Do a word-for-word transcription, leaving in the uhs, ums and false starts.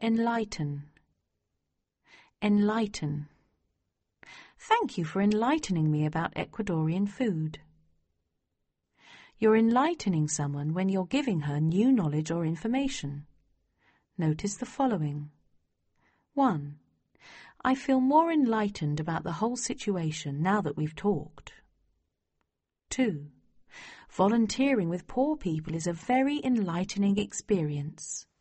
Enlighten. Enlighten. Thank you for enlightening me about Ecuadorian food. You're enlightening someone when you're giving her new knowledge or information. Notice the following. one. I feel more enlightened about the whole situation now that we've talked. two. Volunteering with poor people is a very enlightening experience.